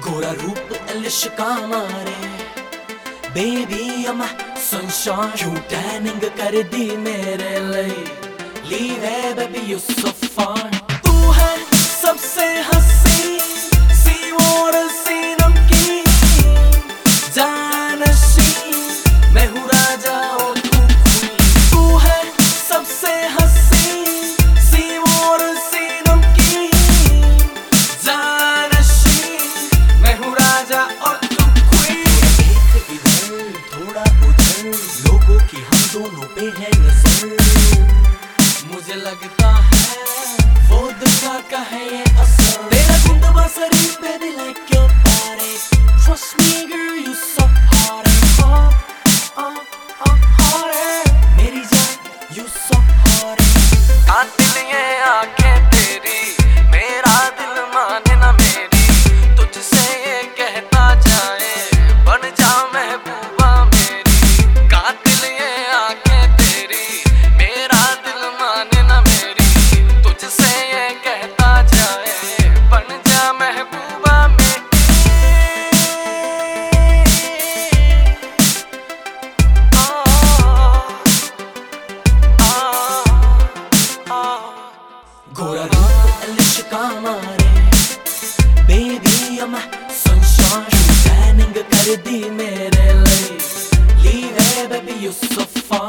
गोरा रूप इश्क मारे बेबी अम्मा सनशाइन क्यों टैनिंग कर दी मेरे लिए लीव है बेबी यू सो फाइन तू है सबसे हंसी सी और सी नमकीन जानशी मैं हूँ राजा और तू क्वीन तू है सबसे हंसी सी और सी नमकीन जानशी मैं हूँ राजा और तू क्वीन एक इधर थोड़ा उधर लोगों की हम दोनों पे है नजर मुझे लगता है वो दुआ का है ये असर तेरा गुंडवा शरीर पे भी like your body trust me girl you so hot hot मेरी जान you so hot कातिल ये आंखें तेरी मेरा दिल माने ना मेरी तुझसे ये कहता जाए बन जा महबूबा मेरी कातिल ये आंखें तेरी मेरा दिल माने ना मेरी तुझसे ये कहता जाए बन जा महबूबा मेरी गोरा रूप इश्क मारे बेबी अम्मा सनशाइन टैनिंग कर दी मेरे लिए लीव है बेबी यू सो फाइन